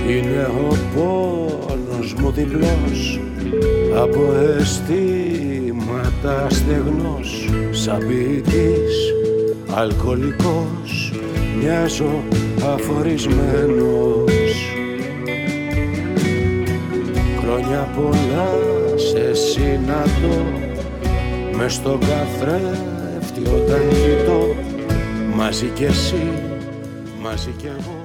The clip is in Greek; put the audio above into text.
Είναι ο πόνος μου διπλός, από αισθήματα στεγνός, σαν ποιητής αλκοολικός, μοιάζω αφορισμένος. Χρόνια πολλά σε συναντώ, μες στον καθρέφτη όταν κοιτώ, μαζί κι εσύ, μαζί κι εγώ.